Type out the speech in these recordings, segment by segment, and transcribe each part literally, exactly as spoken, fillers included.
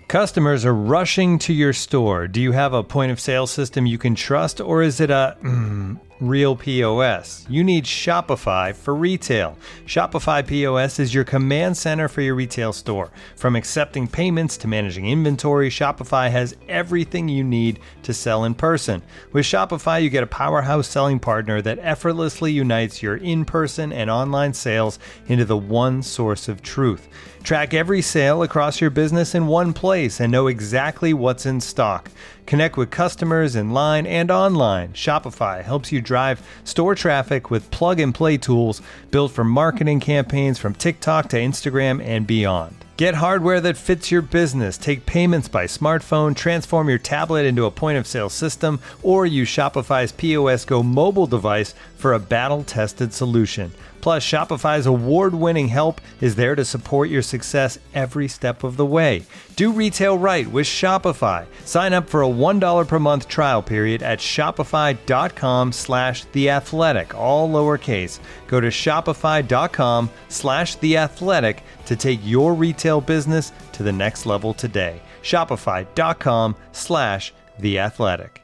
Customers are rushing to your store. Do you have a point of sale system you can trust, or is it a mm, real P O S? You need Shopify for retail. Shopify P O S is your command center for your retail store. From accepting payments to managing inventory, Shopify has everything you need to sell in person. With Shopify, you get a powerhouse selling partner that effortlessly unites your in-person and online sales into the one source of truth. Track every sale across your business in one place and know exactly what's in stock. Connect with customers in line and online. Shopify helps you drive store traffic with plug-and-play tools built for marketing campaigns from TikTok to Instagram and beyond. Get hardware that fits your business. Take payments by smartphone, transform your tablet into a point-of-sale system, or use Shopify's P O S Go mobile device for a battle-tested solution. Plus, Shopify's award-winning help is there to support your success every step of the way. Do retail right with Shopify. Sign up for a one dollar per month trial period at shopify.com slash theathletic, all lowercase. Go to shopify.com slash theathletic to take your retail business to the next level today. Shopify.com slash theathletic.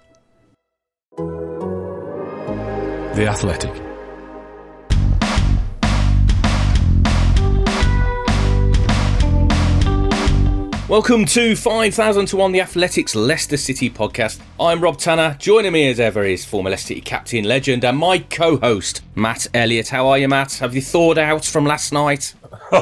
The Athletic. Welcome to five thousand to one, the Athletics Leicester City podcast. I'm Rob Tanner. Joining me as ever is former Leicester City captain, legend, and my co-host, Matt Elliott. How are you, Matt? Have you thawed out from last night?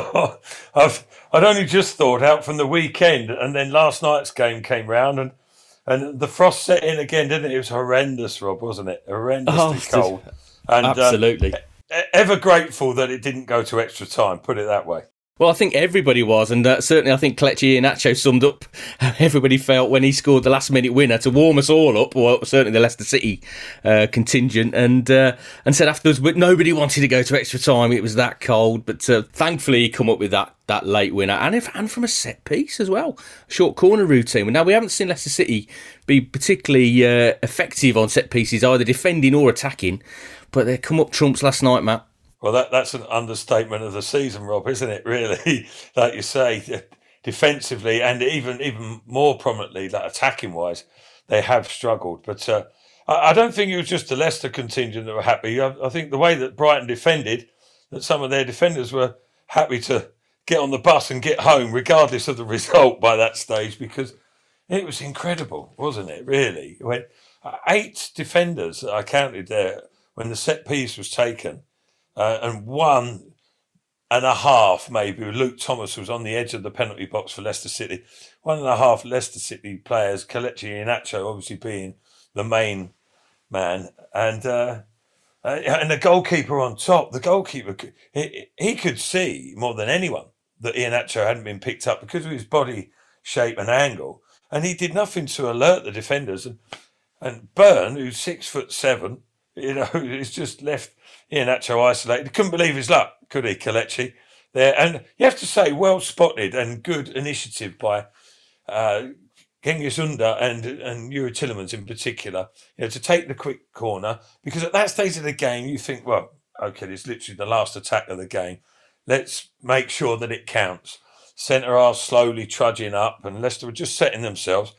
I've I'd only just thawed out from the weekend, and then last night's game came round, and and the frost set in again, didn't it? It was horrendous, Rob, wasn't it? Horrendously Oh, cold. And, absolutely. Uh, ever grateful that it didn't go to extra time, put it that way. Well, I think everybody was, and uh, certainly I think Kelechi Iheanacho summed up how everybody felt when he scored the last-minute winner to warm us all up, well, certainly the Leicester City uh, contingent, and uh, and said afterwards, but nobody wanted to go to extra time, it was that cold, but uh, thankfully he come up with that that late winner, and, if, and from a set piece as well, short corner routine. Now, we haven't seen Leicester City be particularly uh, effective on set pieces, either defending or attacking, but they come up trumps last night, Matt. Well, that, that's an understatement of the season, Rob, isn't it, really? Like you say, defensively and even even more prominently, like attacking-wise, they have struggled. But uh, I, I don't think it was just the Leicester contingent that were happy. I, I think the way that Brighton defended, that some of their defenders were happy to get on the bus and get home, regardless of the result by that stage, because it was incredible, wasn't it, really? When uh, eight defenders that I counted there when the set piece was taken, Uh, and one and a half, maybe, Luke Thomas was on the edge of the penalty box for Leicester City. One and a half Leicester City players, Kelechi Iheanacho obviously being the main man, and uh, uh, and the goalkeeper on top. The goalkeeper, he, he could see more than anyone that Iheanacho hadn't been picked up because of his body shape and angle, and he did nothing to alert the defenders. And, and Byrne, who's six foot seven, you know, is just left Iheanacho isolated. He couldn't believe his luck, could he, Kelechi? There, and you have to say, well spotted and good initiative by uh, Cengiz Ünder and and Youri Tielemans in particular. You know, to take the quick corner, because at that stage of the game, you think, well, okay, it's literally the last attack of the game. Let's make sure that it counts. Centre half slowly trudging up, and Leicester were just setting themselves.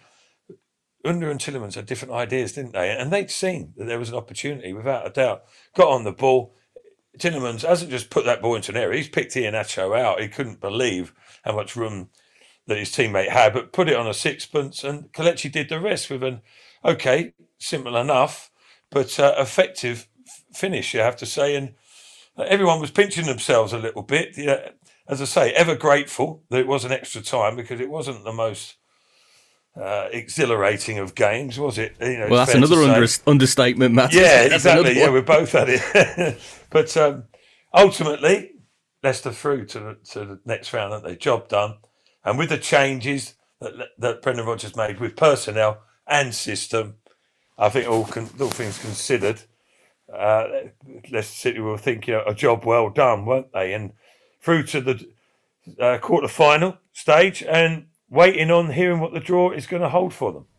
Ünder and Tielemans had different ideas, didn't they? And they'd seen that there was an opportunity, without a doubt. Got on the ball. Tielemans hasn't just put that ball into an area. He's picked Iheanacho out. He couldn't believe how much room that his teammate had, but put it on a sixpence, and Kelechi did the rest with an, okay, simple enough, but uh, effective finish, you have to say. And everyone was pinching themselves a little bit. Yeah, as I say, ever grateful that it was an extra time, because it wasn't the most Uh, exhilarating of games, was it? You know, well, that's another under, understatement, Matt. Yeah, exactly. Yeah, we're both at it. But um, ultimately, Leicester through to the, to the next round, haven't they? Job done. And with the changes that, that Brendan Rodgers made with personnel and system, I think all, con- all things considered, uh, Leicester City will think, you know, a job well done, weren't they? And through to the uh, quarter-final stage, and waiting on hearing what the draw is going to hold for them.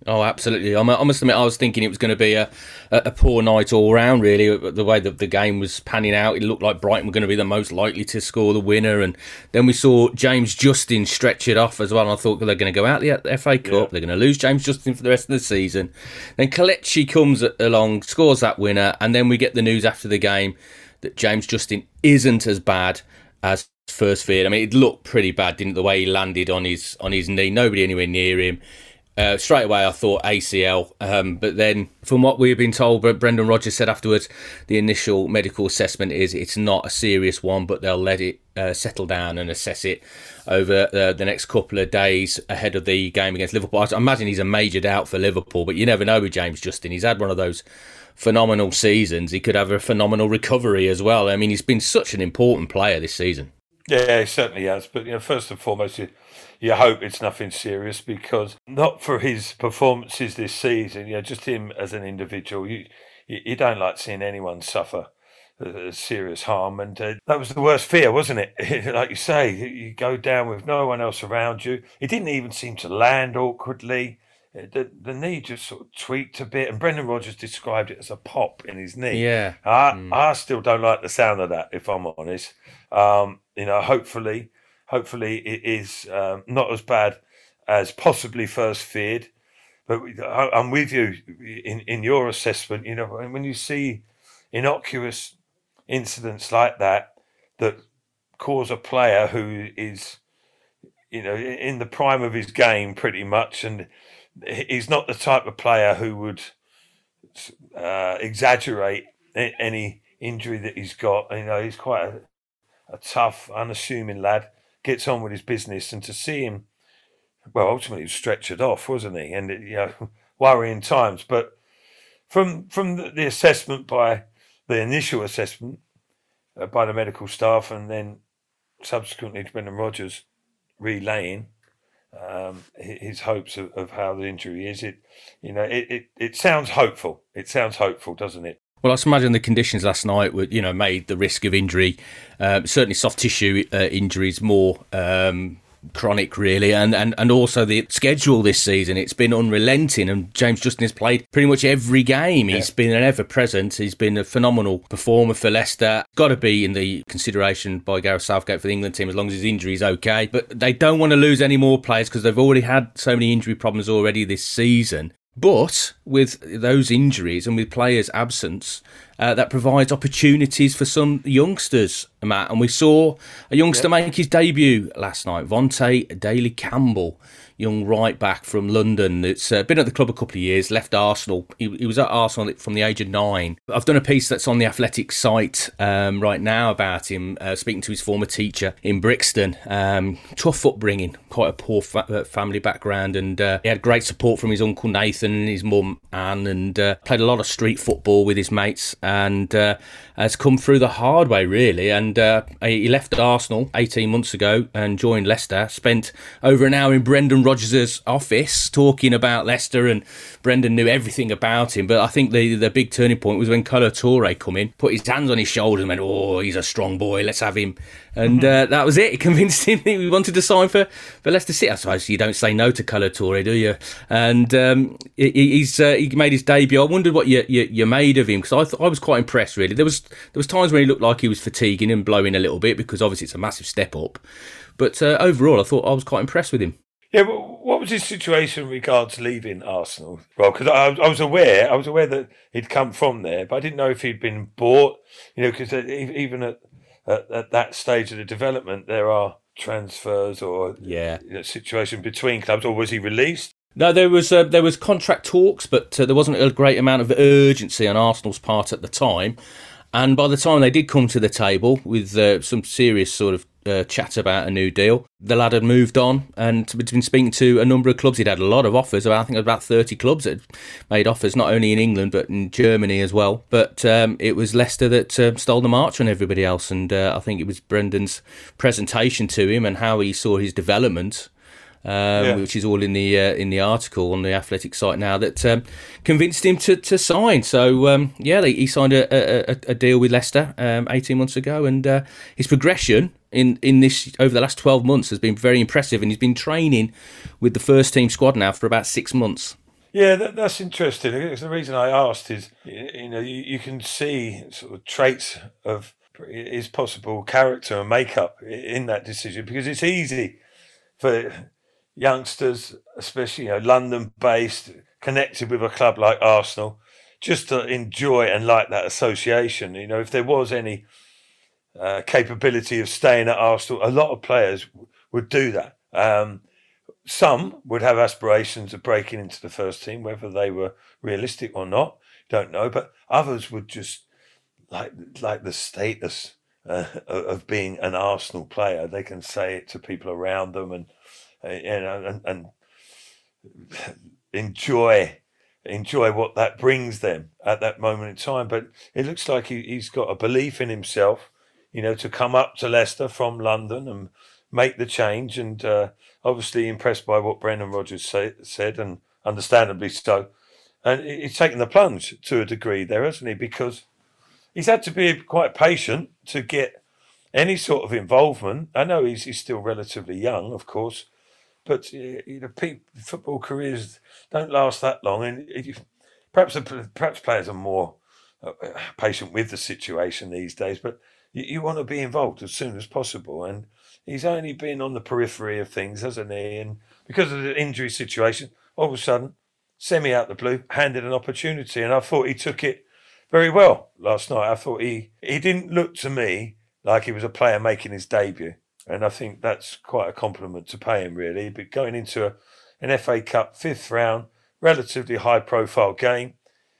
Oh, absolutely. I must admit, I was thinking it was going to be a, a poor night all round, really. The way that the game was panning out, it looked like Brighton were going to be the most likely to score the winner. And then we saw James Justin stretch it off as well. And I thought, well, they're going to go out the F A Cup. Yeah. They're going to lose James Justin for the rest of the season. Then Kelechi comes along, scores that winner. And then we get the news after the game that James Justin isn't as bad as first feared. I mean, it looked pretty bad, didn't it, the way he landed on his, on his knee. Nobody anywhere near him. Uh, straight away, I thought A C L, um, but then from what we've been told, Brendan Rodgers said afterwards, the initial medical assessment is it's not a serious one, but they'll let it uh, settle down and assess it over uh, the next couple of days ahead of the game against Liverpool. I imagine he's a major doubt for Liverpool, but you never know with James Justin. He's had one of those phenomenal seasons. He could have a phenomenal recovery as well. I mean, he's been such an important player this season. Yeah, he certainly has. But you know, first and foremost, you, you hope it's nothing serious, because not for his performances this season, you know, just him as an individual, you you, you don't like seeing anyone suffer uh, serious harm. And uh, that was the worst fear, wasn't it? Like you say, you go down with no one else around you. It didn't even seem to land awkwardly. The, the knee just sort of tweaked a bit, and Brendan Rodgers described it as a pop in his knee. Yeah, I, mm. I still don't like the sound of that, if I'm honest. Um, you know, hopefully, hopefully it is um, not as bad as possibly first feared. But I, I'm with you in, in your assessment. You know, when you see innocuous incidents like that that cause a player who is, you know, in the prime of his game pretty much, and he's not the type of player who would uh, exaggerate any injury that he's got. You know, he's quite a, a tough, unassuming lad, gets on with his business, and to see him, well, ultimately he was stretchered off, wasn't he? And, you know, worrying times. But from from the assessment by, the initial assessment uh, by the medical staff, and then subsequently to Brendan Rodgers relaying um, his hopes of, of how the injury is, it, you know, it, it, it sounds hopeful. It sounds hopeful, doesn't it? Well, I imagine the conditions last night were, you know, made the risk of injury, uh, certainly soft tissue uh, injuries, more um, chronic, really, and, and, and also the schedule this season. It's been unrelenting, and James Justin has played pretty much every game. He's yeah. been an ever-present. He's been a phenomenal performer for Leicester. Got to be in the consideration by Gareth Southgate for the England team as long as his injury is okay. But they don't want to lose any more players because they've already had so many injury problems already this season. But with those injuries and with players' absence, uh, that provides opportunities for some youngsters, Matt. And we saw a youngster yep. make his debut last night, Vontae Daly-Campbell, young right back from London. It's uh, been at the club a couple of years, left Arsenal. He, he was at Arsenal from the age of nine. I've done a piece that's on the Athletic site um, right now about him, uh, speaking to his former teacher in Brixton. Um, tough upbringing, quite a poor fa- family background, and uh, he had great support from his uncle Nathan and his mum Anne, and uh, played a lot of street football with his mates, and uh, has come through the hard way, really. And uh, he left Arsenal eighteen months ago and joined Leicester, spent over an hour in Brendan Rodgers' office talking about Leicester, and Brendan knew everything about him. But I think the the big turning point was when Kolo Touré come in, put his hands on his shoulders and went, oh, he's a strong boy, let's have him. And uh, that was it. It convinced him that he wanted to sign for, for Leicester City. I suppose you don't say no to Kolo Touré, do you? And um, he, he's uh, he made his debut. I wondered what you you, you made of him, because I th- I was quite impressed, really. There was there was times when he looked like he was fatiguing and blowing a little bit, because obviously it's a massive step up. But uh, overall, I thought I was quite impressed with him. Yeah, but what was his situation in regards leaving Arsenal? Well, because I, I was aware, I was aware that he'd come from there, but I didn't know if he'd been bought. You know, because even at, at at that stage of the development, there are transfers or yeah, you know, situation between clubs. Or was he released? No, there was uh, there was contract talks, but uh, there wasn't a great amount of urgency on Arsenal's part at the time. And by the time they did come to the table with uh, some serious sort of uh, chat about a new deal, the lad had moved on and had been speaking to a number of clubs. He'd had a lot of offers. I think about thirty clubs that had made offers, not only in England but in Germany as well. But um, it was Leicester that uh, stole the march on everybody else. And uh, I think it was Brendan's presentation to him and how he saw his development, Um, yeah. which is all in the uh, in the article on the Athletic site now, that um, convinced him to, to sign. So um, yeah, he signed a, a, a deal with Leicester um, eighteen months ago, and uh, his progression in, in this over the last twelve months has been very impressive, and he's been training with the first team squad now for about six months. Yeah, that, that's interesting. The reason I asked is, you know, you, you can see sort of traits of his possible character and makeup in that decision, because it's easy for youngsters, especially, you know, London-based, connected with a club like Arsenal, just to enjoy and like that association. You know, if there was any uh, capability of staying at Arsenal, a lot of players would do that. Um, Some would have aspirations of breaking into the first team, whether they were realistic or not, don't know. But others would just like like the status uh, of being an Arsenal player. They can say it to people around them, and uh, you know, and, and enjoy enjoy what that brings them at that moment in time. But it looks like he, he's got a belief in himself, you know, to come up to Leicester from London and make the change, and uh, obviously impressed by what Brendan Rodgers say, said, and understandably so. And he's taken the plunge to a degree there, hasn't he? Because he's had to be quite patient to get any sort of involvement. I know he's, he's still relatively young, of course, but you know, football careers don't last that long, and perhaps perhaps players are more patient with the situation these days. But you, you want to be involved as soon as possible, and he's only been on the periphery of things, hasn't he? And because of the injury situation, all of a sudden, semi out the blue, handed an opportunity, and I thought he took it very well last night. I thought he he didn't look to me like he was a player making his debut. And I think that's quite a compliment to pay him, really. But going into a, an F A Cup fifth round, relatively high-profile game,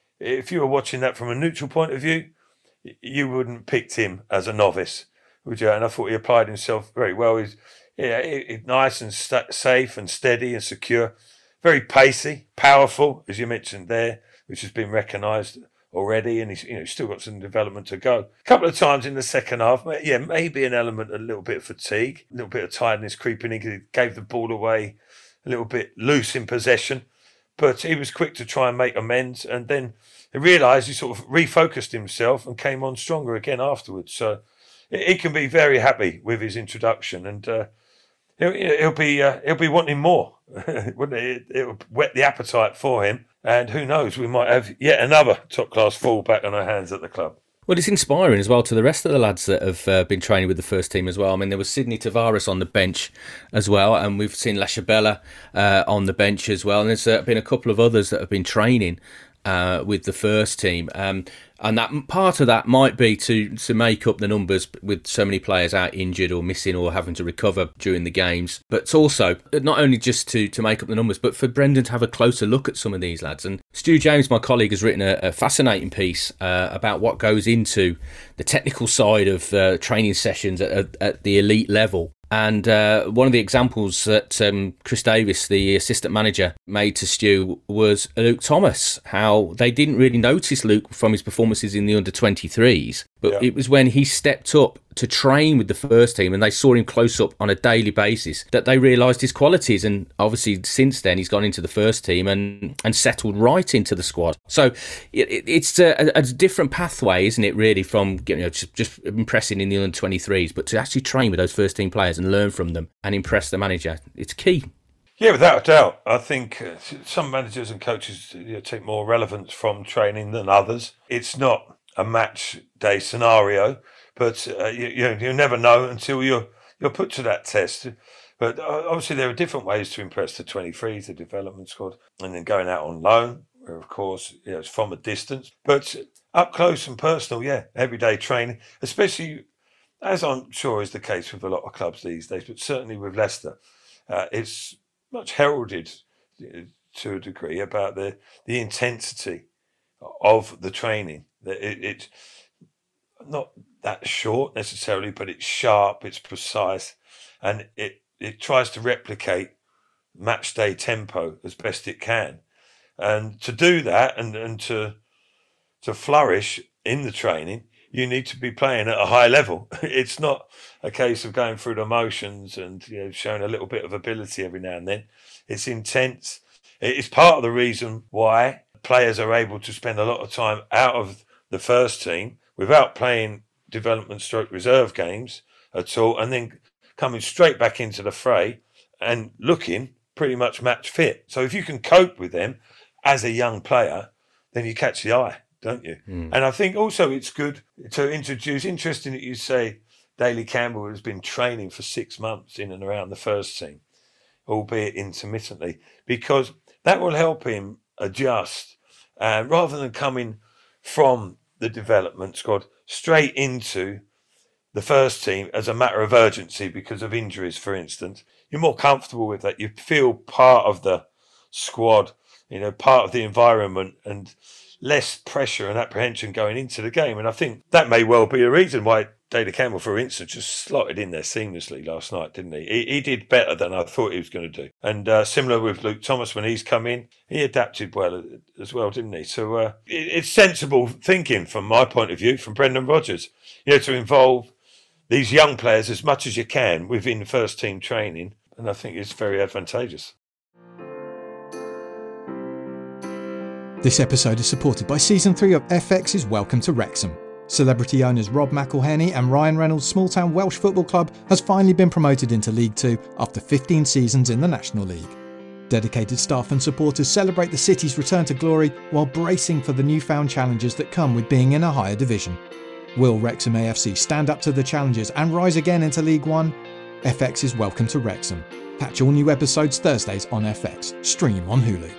if you were watching that from a neutral point of view, you wouldn't have picked him as a novice, would you? And I thought he applied himself very well. He's yeah, he, he, nice and st- safe and steady and secure, very pacey, powerful, as you mentioned there, which has been recognised already, and he's you know still got some development to go. A couple of times in the second half, yeah, maybe an element, a little bit of fatigue, a little bit of tiredness creeping in. He gave the ball away a little bit loose in possession, but he was quick to try and make amends, and then he realised he sort of refocused himself and came on stronger again afterwards. So he can be very happy with his introduction, and uh, he'll, he'll be uh, he'll be wanting more, wouldn't it? It'll whet the appetite for him. And who knows, we might have yet another top-class fullback on our hands at the club. Well, it's inspiring as well to the rest of the lads that have uh, been training with the first team as well. I mean, there was Sidney Tavares on the bench as well, and we've seen Lashabella uh, on the bench as well. And there's uh, been a couple of others that have been training uh, with the first team. Um, and that part of that might be to, to make up the numbers with so many players out injured or missing or having to recover during the games. But it's also not only just to, to make up the numbers, but for Brendan to have a closer look at some of these lads. And Stu James, my colleague, has written a, a fascinating piece uh, about what goes into the technical side of uh, training sessions at, at the elite level. And uh, one of the examples that um, Chris Davis, the assistant manager, made to Stu was Luke Thomas, how they didn't really notice Luke from his performances in the under twenty-threes. But yeah. It was when he stepped up to train with the first team and they saw him close up on a daily basis that they realised his qualities. And obviously since then he's gone into the first team and, and settled right into the squad. So it, it's a, a different pathway, isn't it, really, from you know just, just impressing in the under twenty-threes, but to actually train with those first team players and learn from them and impress the manager. It's key. Yeah, without a doubt. I think uh, some managers and coaches you know, take more relevance from training than others. It's not a match day scenario, but uh, you, you you never know until you're you're put to that test. But uh, obviously there are different ways to impress the twenty-threes, the development squad, and then going out on loan, where of course you know, it's from a distance. But up close and personal, yeah, everyday training, especially as I'm sure is the case with a lot of clubs these days, but certainly with Leicester, uh, it's much heralded to a degree about the the intensity of the training. It, it's not that short necessarily, but it's sharp, it's precise, and it, it tries to replicate match day tempo as best it can. And to do that and, and to to flourish in the training, you need to be playing at a high level. It's not a case of going through the motions and you know showing a little bit of ability every now and then. It's intense. It's part of the reason why players are able to spend a lot of time out of the first team without playing development stroke reserve games at all, and then coming straight back into the fray and looking pretty much match fit. So if you can cope with them as a young player, then you catch the eye, don't you? Mm. And I think also it's good to introduce, interesting that you say Daley Campbell has been training for six months in and around the first team, albeit intermittently, because that will help him adjust uh, rather than coming from the development squad straight into the first team as a matter of urgency because of injuries, for instance. You're more comfortable with that. You feel part of the squad, you know, part of the environment, and less pressure and apprehension going into the game. And I think that may well be a reason why Daley Campbell, for instance, just slotted in there seamlessly last night, didn't he? He, he did better than I thought he was going to do. And uh, similar with Luke Thomas, when he's come in, he adapted well as well, didn't he? So uh, it, it's sensible thinking from my point of view, from Brendan Rodgers, you know, to involve these young players as much as you can within first team training. And I think it's very advantageous. This episode is supported by Season three of F X's Welcome to Wrexham. Celebrity owners Rob McElhenney and Ryan Reynolds' small-town Welsh football club has finally been promoted into League Two after fifteen seasons in the National League. Dedicated staff and supporters celebrate the city's return to glory while bracing for the newfound challenges that come with being in a higher division. Will Wrexham A F C stand up to the challenges and rise again into League One? F X's Welcome to Wrexham. Catch all new episodes Thursdays on F X. Stream on Hulu.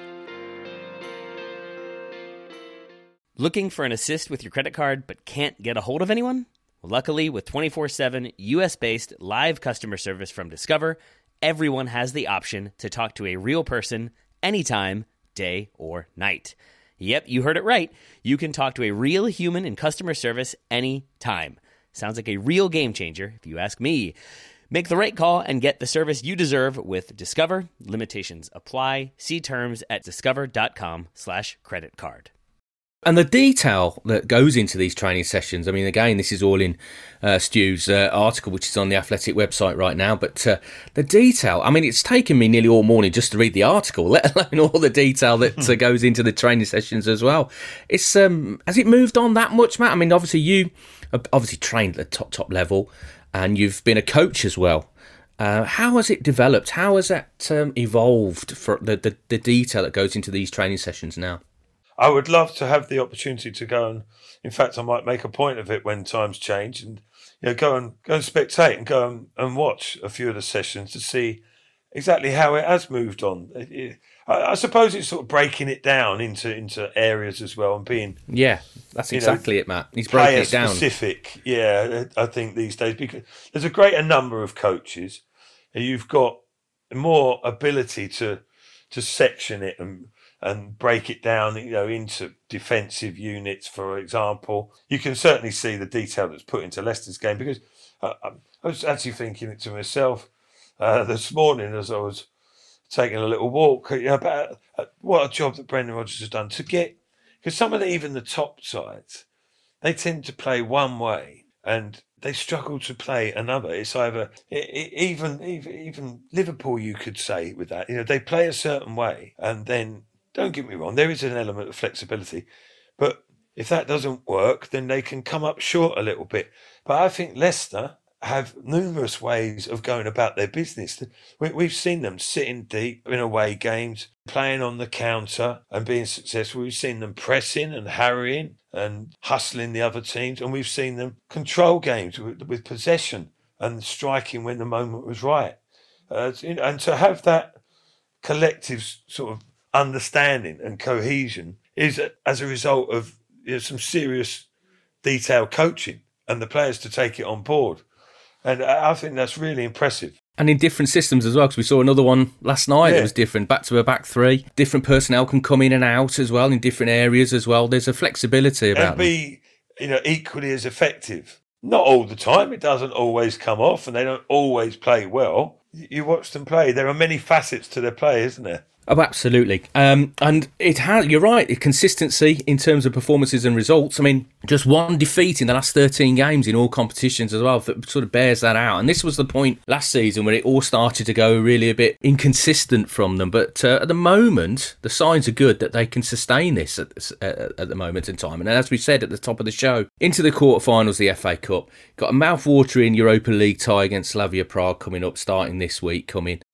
Looking for an assist with your credit card but can't get a hold of anyone? Well, luckily, with twenty-four seven U S-based live customer service from Discover, everyone has the option to talk to a real person anytime, day or night. Yep, you heard it right. You can talk to a real human in customer service anytime. Sounds like a real game changer, if you ask me. Make the right call and get the service you deserve with Discover. Limitations apply. See terms at discover.com slash credit card. And the detail that goes into these training sessions, I mean, again, this is all in uh, Stu's uh, article, which is on the Athletic website right now, but uh, the detail, I mean, it's taken me nearly all morning just to read the article, let alone all the detail that uh, goes into the training sessions as well. It's um, has it moved on that much, Matt? I mean, obviously you have obviously trained at the top, top level, and you've been a coach as well. Uh, how has it developed? How has that um, evolved for the, the, the detail that goes into these training sessions now? I would love to have the opportunity to go and, in fact, I might make a point of it when times change, and you know, go and go and spectate and go and, and watch a few of the sessions to see exactly how it has moved on. It, it, I, I suppose it's sort of breaking it down into into areas as well and being yeah, that's exactly know, it, Matt. He's breaking it down. Specific, yeah. I think these days because there's a greater number of coaches, and you've got more ability to to section it and. and break it down, you know, into defensive units, for example. You can certainly see the detail that's put into Leicester's game because uh, I was actually thinking it to myself uh, this morning as I was taking a little walk, you know, about uh, what a job that Brendan Rodgers has done to get, because some of the, even the top sides, they tend to play one way and they struggle to play another. It's either, even, even, even Liverpool, you could say with that, you know, they play a certain way and then, don't get me wrong, there is an element of flexibility. But if that doesn't work, then they can come up short a little bit. But I think Leicester have numerous ways of going about their business. We've seen them sitting deep in away games, playing on the counter and being successful. We've seen them pressing and harrying and hustling the other teams. And we've seen them control games with, with possession and striking when the moment was right. Uh, and to have that collective sort of understanding and cohesion is as a result of you know, some serious detailed coaching and the players to take it on board. And I think that's really impressive. And in different systems as well, because we saw another one last night yeah. that was different, back to a back three. Different personnel can come in and out as well in different areas as well. There's a flexibility about and be, them. You know, equally as effective. Not all the time. It doesn't always come off and they don't always play well. You watch them play. There are many facets to their play, isn't there? Oh, absolutely. Um, and it has, you're right, consistency in terms of performances and results. I mean, just one defeat in the last thirteen games in all competitions as well, that sort of bears that out. And this was the point last season where it all started to go really a bit inconsistent from them. But uh, at the moment, the signs are good that they can sustain this at, at, at the moment in time. And as we said at the top of the show, into the quarterfinals, the F A Cup. Got a mouth-watering Europa League tie against Slavia Prague coming up, starting this week, coming.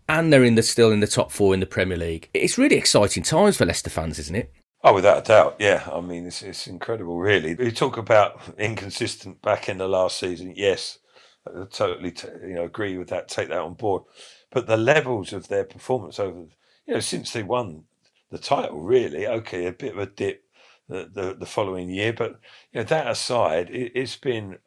and they're in the still in the top four in the Premier League. It's really exciting times for Leicester fans, isn't it? Oh, without a doubt, yeah. I mean, it's it's incredible, really. We talk about inconsistent back in the last season. Yes, I totally, t- you know, agree with that. Take that on board. But the levels of their performance over, you know, since they won the title, really, okay, a bit of a dip the the, the following year, but you know, that aside, it, it's been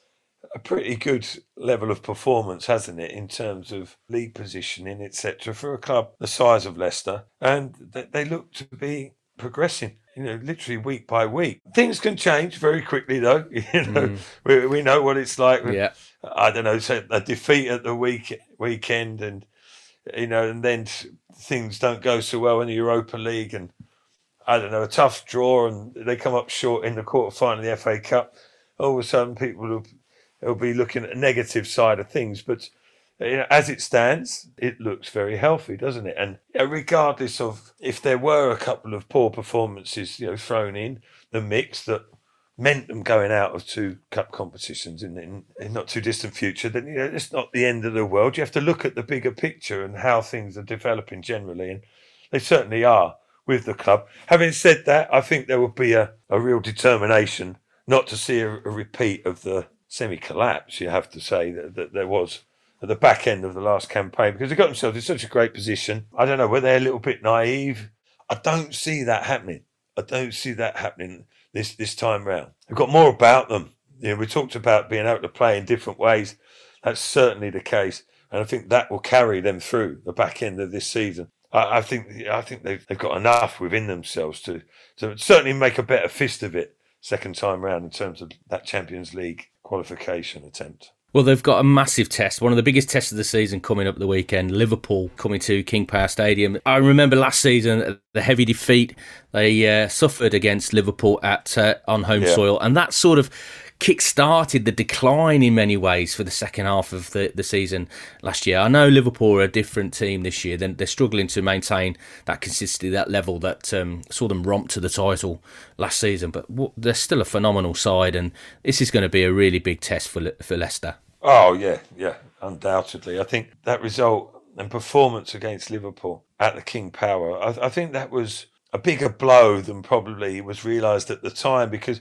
a pretty good level of performance, hasn't it, in terms of league positioning, et cetera, for a club the size of Leicester, and they, they look to be progressing, you know, literally week by week. Things can change very quickly, though. You know, mm. we we know what it's like. Yeah. I don't know, say a defeat at the week weekend, and you know, and then things don't go so well in the Europa League, and I don't know, a tough draw, and they come up short in the quarter final of the F A Cup. All of a sudden, people will, will be looking at the negative side of things, but you know, as it stands, it looks very healthy, doesn't it? And you know, regardless of if there were a couple of poor performances, you know, thrown in the mix that meant them going out of two cup competitions in, in, in not too distant future, then you know, it's not the end of the world. You have to look at the bigger picture and how things are developing generally, and they certainly are with the club. Having said that, I think there will be a, a real determination not to see a, a repeat of the semi-collapse, you have to say, that, that there was at the back end of the last campaign, because they got themselves in such a great position. I don't know, were they a little bit naive? I don't see that happening. I don't see that happening this this time round. They've got more about them. You know, we talked about being able to play in different ways. That's certainly the case, and I think that will carry them through the back end of this season. I, I think I think they've they've got enough within themselves to to certainly make a better fist of it second time round in terms of that Champions League qualification attempt. Well, they've got a massive test, one of the biggest tests of the season coming up the weekend. Liverpool coming to King Power Stadium. I remember last season, the heavy defeat they uh, suffered against Liverpool at uh, on home yeah. soil, and that sort of kick-started the decline in many ways for the second half of the, the season last year. I know Liverpool are a different team this year. They're, they're struggling to maintain that consistency, that level that um, saw them romp to the title last season, but they're still a phenomenal side, and this is going to be a really big test for for Leicester. Oh, yeah, yeah, undoubtedly. I think that result and performance against Liverpool at the King Power, I, I think that was a bigger blow than probably was realised at the time, because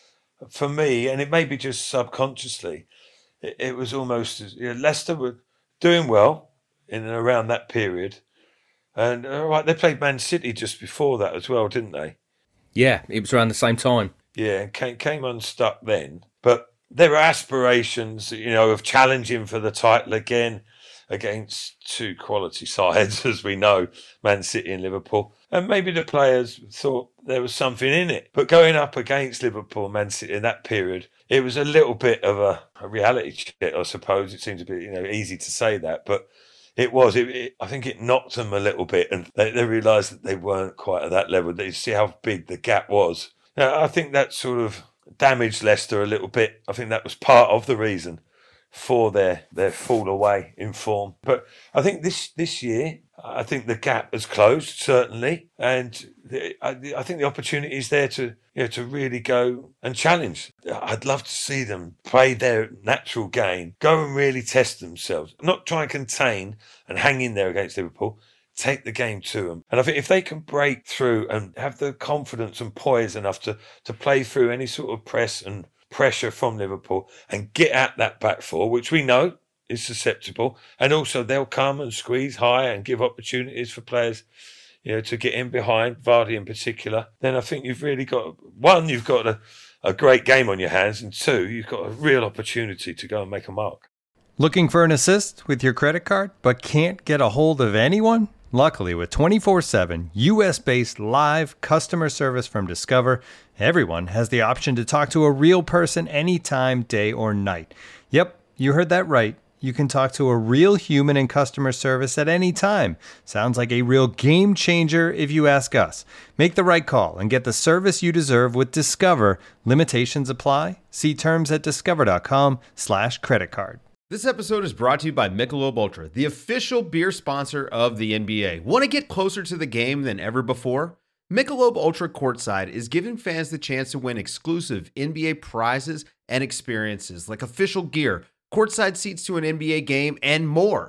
for me, and it may be just subconsciously, it, it was almost as, you know, Leicester were doing well in and around that period. And all right, they played Man City just before that as well, didn't they? Yeah, it was around the same time. Yeah, and came, came unstuck then. But there were aspirations, you know, of challenging for the title again against two quality sides, as we know, Man City and Liverpool. And maybe the players thought there was something in it. But going up against Liverpool, Man City in that period, it was a little bit of a, a reality check, I suppose. It seems a bit, you know, easy to say that, but it was. It, it, I think it knocked them a little bit, and they, they realised that they weren't quite at that level. They see how big the gap was. Now, I think that sort of damaged Leicester a little bit. I think that was part of the reason for their their fall away in form. But I think this this year, I think the gap has closed, certainly, and the, I, I think the opportunity is there to, you know, to really go and challenge. I'd love to see them play their natural game, go and really test themselves, not try and contain and hang in there against Liverpool. Take the game to them. And I think if they can break through and have the confidence and poise enough to, to play through any sort of press and pressure from Liverpool and get at that back four, which we know is susceptible, and also they'll come and squeeze high and give opportunities for players, you know, to get in behind, Vardy in particular, then I think you've really got, one, you've got a, a great game on your hands, and two, you've got a real opportunity to go and make a mark. Looking for an assist with your credit card but can't get a hold of anyone? Luckily, with twenty-four seven U S-based live customer service from Discover, everyone has the option to talk to a real person anytime, day or night. Yep, you heard that right. You can talk to a real human in customer service at any time. Sounds like a real game changer if you ask us. Make the right call and get the service you deserve with Discover. Limitations apply. See terms at discover.com slash credit card. This episode is brought to you by Michelob Ultra, the official beer sponsor of the N B A. Want to get closer to the game than ever before? Michelob Ultra Courtside is giving fans the chance to win exclusive N B A prizes and experiences like official gear, courtside seats to an N B A game, and more.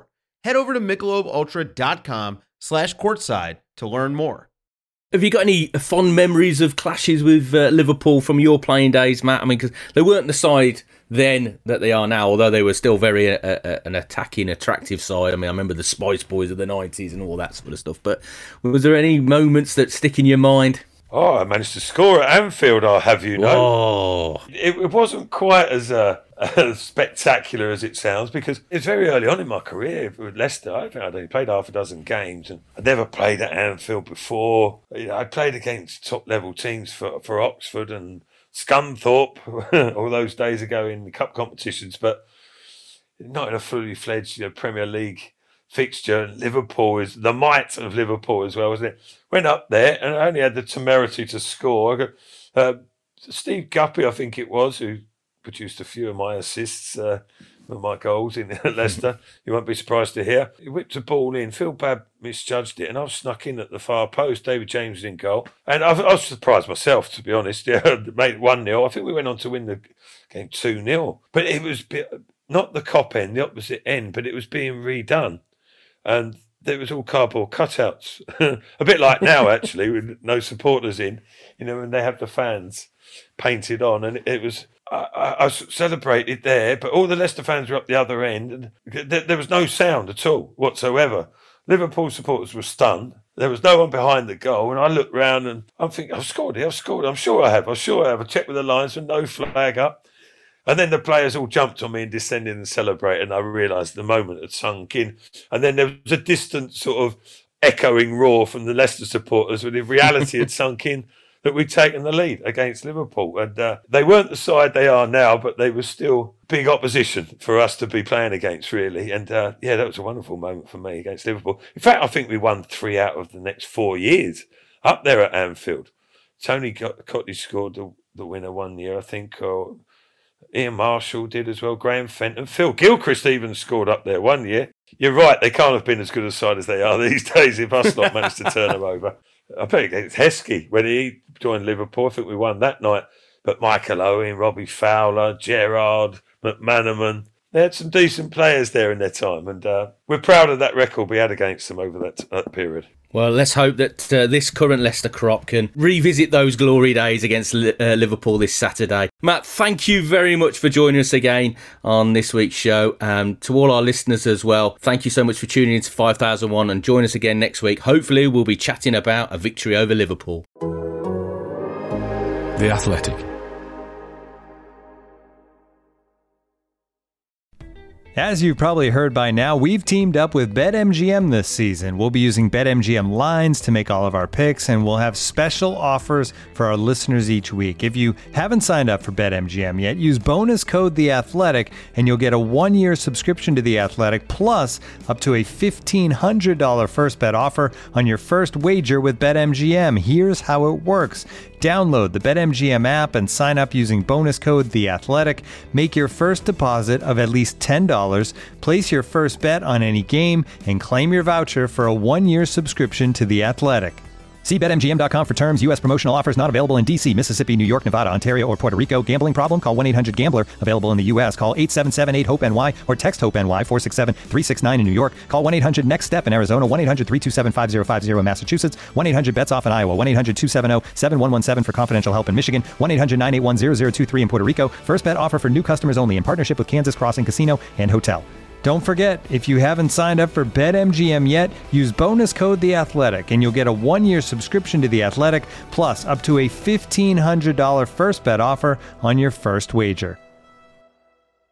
Head over to michelobultra.com slash courtside to learn more. Have you got any fond memories of clashes with uh, Liverpool from your playing days, Matt? I mean, because they weren't the side then that they are now, although they were still very uh, uh, an attacking, attractive side. I mean, I remember the Spice Boys of the nineties and all that sort of stuff. But was there any moments that stick in your mind? Oh, I managed to score at Anfield, I'll have you know. Oh. It, it wasn't quite as uh, as spectacular as it sounds, because it's very early on in my career with Leicester. I think I'd only played half a dozen games, and I'd never played at Anfield before. You know, I played against top-level teams for, for Oxford and Scunthorpe all those days ago in the cup competitions, but not in a fully fledged, you know, Premier League fixture. Liverpool is the might of Liverpool as well, wasn't it? Went up there and I only had the temerity to score. I got, uh, Steve Guppy, I think it was, who produced a few of my assists, uh, of my goals in Leicester. You won't be surprised to hear. He whipped the ball in. Phil Babb misjudged it, and I was snuck in at the far post. David James was in goal, and I, I was surprised myself, to be honest. Yeah, made one nil. I think we went on to win the game two nil. But it was not the Kop end, the opposite end, but it was being redone. And there was all cardboard cutouts, a bit like now actually, with no supporters in. You know, when they have the fans painted on, and it, it was. I, I celebrated there, but all the Leicester fans were up the other end, and there, there was no sound at all whatsoever. Liverpool supporters were stunned. There was no one behind the goal, and I looked round and I'm thinking, I've scored it, I've scored it, I'm sure I have, I'm sure I have. I checked with the linesman, no flag up. And then the players all jumped on me and descended and celebrated, and I realised the moment had sunk in. And then there was a distant sort of echoing roar from the Leicester supporters, when in reality had sunk in that we'd taken the lead against Liverpool. And uh, they weren't the side they are now, but they were still big opposition for us to be playing against, really. And uh, yeah, that was a wonderful moment for me against Liverpool. In fact, I think we won three out of the next four years up there at Anfield. Tony Cottage scored the, the winner one year, I think, or Ian Marshall did as well, Graham Fenton. Phil Gilchrist even scored up there one year. You're right, they can't have been as good a side as they are these days if us not managed to turn them over. I played against Heskey when he joined Liverpool. I think we won that night. But Michael Owen, Robbie Fowler, Gerrard, McManaman, they had some decent players there in their time. And uh, we're proud of that record we had against them over that, that period. Well, let's hope that uh, this current Leicester crop can revisit those glory days against uh, Liverpool this Saturday. Matt, thank you very much for joining us again on this week's show. And to all our listeners as well, thank you so much for tuning in to five thousand one, and join us again next week. Hopefully we'll be chatting about a victory over Liverpool. The Athletic. As you've probably heard by now, we've teamed up with BetMGM this season. We'll be using BetMGM lines to make all of our picks, and we'll have special offers for our listeners each week. If you haven't signed up for BetMGM yet, use bonus code The Athletic, and you'll get a one-year subscription to The Athletic, plus up to a fifteen hundred dollars first bet offer on your first wager with BetMGM. Here's how it works. Download the BetMGM app and sign up using bonus code The Athletic. Make your first deposit of at least ten dollars. Place your first bet on any game and claim your voucher for a one-year subscription to The Athletic. See Bet M G M dot com for terms. U S promotional offers not available in D C, Mississippi, New York, Nevada, Ontario, or Puerto Rico. Gambling problem? Call one eight hundred gambler. Available in the U S. Call eight seven seven eight hope N Y or text HOPE-NY four six seven three six nine in New York. Call one eight hundred next step in Arizona. one eight hundred three two seven five zero five zero in Massachusetts. one eight hundred bets off in Iowa. one eight hundred two seven zero seven one one seven for confidential help in Michigan. one eight hundred nine eight one zero zero two three in Puerto Rico. First bet offer for new customers only in partnership with Kansas Crossing Casino and Hotel. Don't forget, if you haven't signed up for BetMGM yet, use bonus code The Athletic, and you'll get a one-year subscription to The Athletic, plus up to a fifteen hundred dollars first bet offer on your first wager.